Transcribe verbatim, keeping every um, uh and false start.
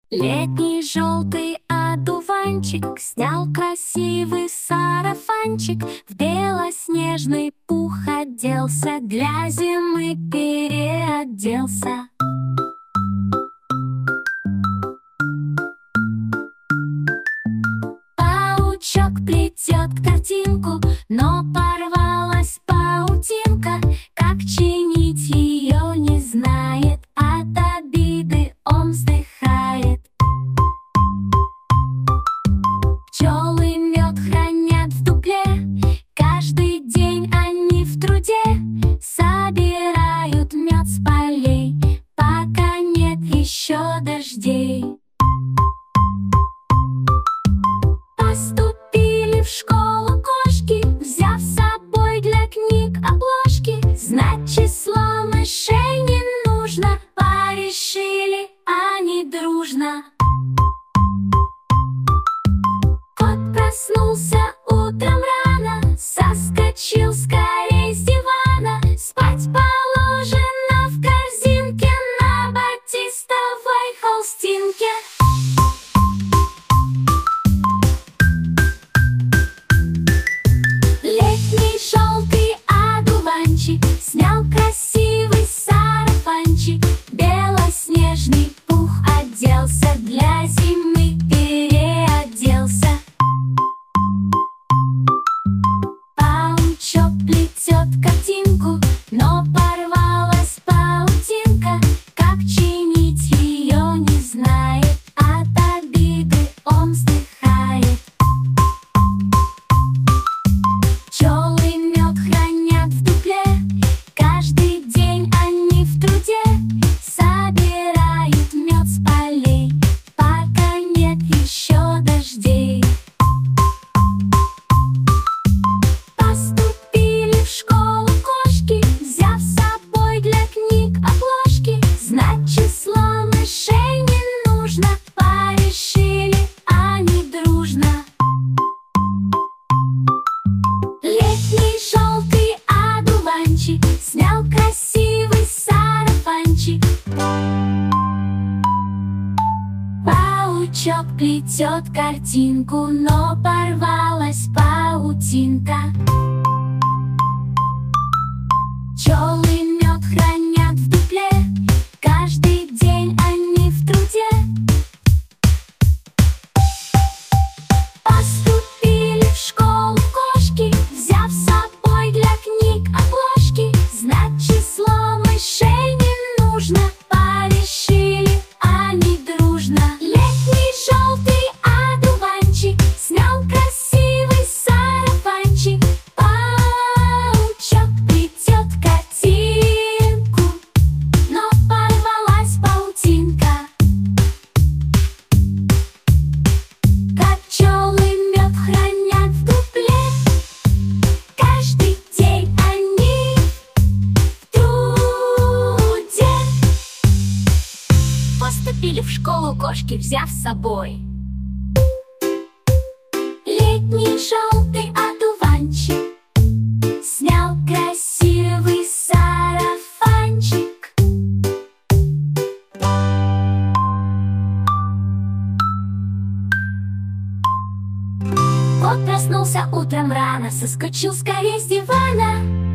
Летний желтый одуванчик снял красивый сарафанчик, в белоснежный пух оделся, для зимы переоделся. Паучок плетет картинку, но порвалась паутинка. Как чинить ее не знает, от обиды он вздыхает. Пчелы мед хранят в дупле, каждый день они в труде. Собирают мед с полей, пока нет еще дождей. Поступили в школу кошки, взяв с собой для книг обложки. Знать число мышей не нужно, порешили они дружно. Кот проснулся утром рано, соскочил скорей с дивана. Спать положено в корзинке на батистовой холстинке. Летний желтый одуванчик снял красивый сарафанчик, белоснежный пух оделся, для зимы переоделся. Паучок плетет картинку, но порвалась паутинка. Как чинить ее не знает, от обиды он вздыхает. Пчелы мед хранят в дупле, каждый день они в труде. Собирают мед с полей, пока нет еще дождей. Поступили в школу кошки, взяв с собой для книг обложки. Знать число мышей не нужно, порешили они дружно. Летний желтый одуванчик снял красивый сарафанчик. Паучок плетет картинку, но порвалась паутинка. Пчелы мед хранят в дупле, каждый день они в труде. Поступили в школу кошки, взяв с собой для книг обложки. Знать число мышей не нужно, порешили они дружно. Летний желтый одуванчик снял красивый сарафанчик. Паучок плетет картинку, но порвалась паутинка. Как пчелы мед хранят в дупле, каждый день они в труде. Поступили в школу кошки, взяв с собой летний желтый одуванчик, снял красивый сарафанчик. Кот проснулся утром рано, соскочил скорей с дивана.